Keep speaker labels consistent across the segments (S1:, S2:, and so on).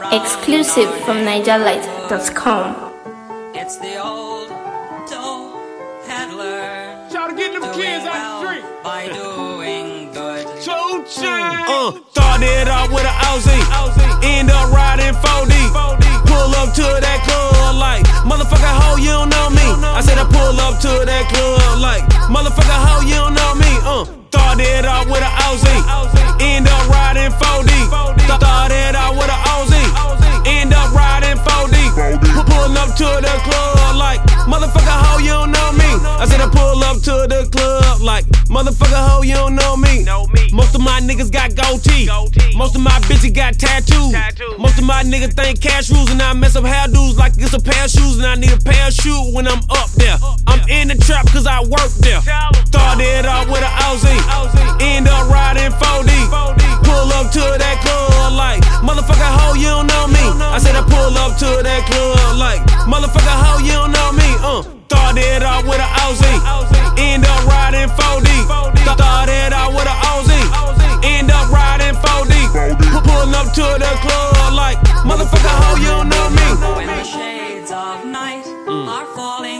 S1: Exclusive from NigerLight.com.
S2: It's the old dope peddler.
S3: Try to get them kids out the street
S2: by doing good.
S3: 2 Chainz.
S4: Started off with an Aussie, end up riding 4D. Pull up to that club like, motherfucker, hoe, you don't know me. I said I pull up to that club like, motherfucker, hoe, you don't know me. Started off with an Aussie, end up riding 4D. Started off with an Aussie, end up riding 4D. Pull up to the club like, motherfucker, hoe, you don't know me. I said I pull up to the club like, motherfucker, hoe, you don't know me. Most of my niggas got goatee. Most of my bitches got tattoos. Most of my niggas think cash rules, and I mess up hairdos like it's a pair of shoes, and I need a pair of shoes when I'm up there. I'm in the trap cause I work there. Started off with an Aussie, end up riding 4D. Pull up to that club like, motherfucker, hoe, you don't know me. I said I pull up to that club like, motherfucker, hoe, you don't know me. Started off with an Aussie, end up riding 4D. Started off with an Aussie, end up riding 4D. Pull up to the club like, motherfucker, hoe, you don't know me.
S2: When the shades of night are falling,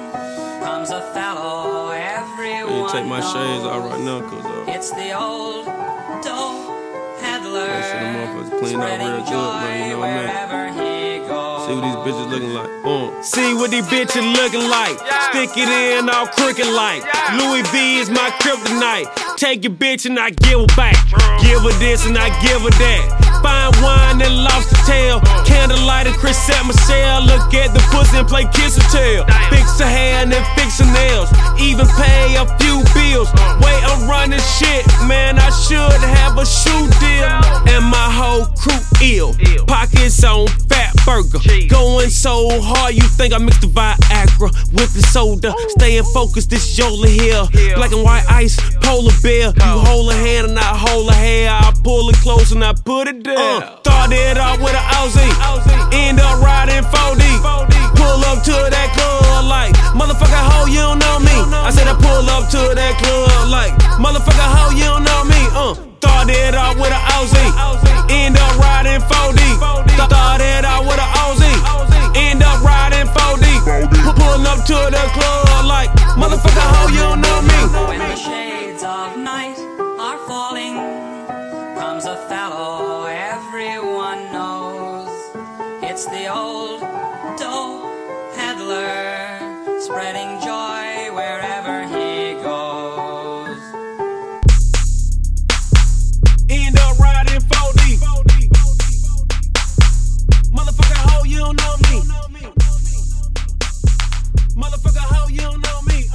S2: comes a fellow everyone
S4: Take my shades out right now cause
S2: it's the old dope peddler.
S4: that shit, the motherfuckers clean up real good, man, you know what I mean?
S2: Wherever he goes.
S4: See what these bitches looking like. See what these bitches looking like. Stick it in all crooked like. Louis V is my kryptonite. Take your bitch and I give her back. Give her this and I give her that. Fine wine and lobster tail. Candlelight and Chris Saint Michelle. Look at the pussy and play kiss or tell. Fix her hair and then fix her nails. Even pay a few bills. Wait, I'm running shit, man. I should have a shoe deal. And my whole crew ill. Pockets on fat burger. Going so hard, you think I mixed the Viagra with the soda. Staying focused, this Yola here. Black and white ice, polar bear. You hold a hand and I hold a hair. I pull it close and I put it there. Started off with an Aussie, end up riding 4D. Pull up to that club like, motherfucker, hoe, you don't know me. I said I pull up to that club like, motherfucker, hoe, you don't know me. Started off with an Aussie, end up riding 4D. Started off with an Aussie, end up riding 4D. Pull up to the club like, motherfucker, hoe, you don't know me.
S2: When the shades of night are falling, comes a fellow everyone knows. It's the old dope peddler, spreading joy wherever he goes.
S4: End up riding 4D. Motherfucker, hoe, you don't know me. Motherfucker, hoe, you don't know me.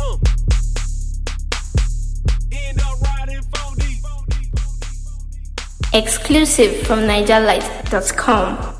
S4: End up riding 4D.
S1: Exclusive from NigerLight.com.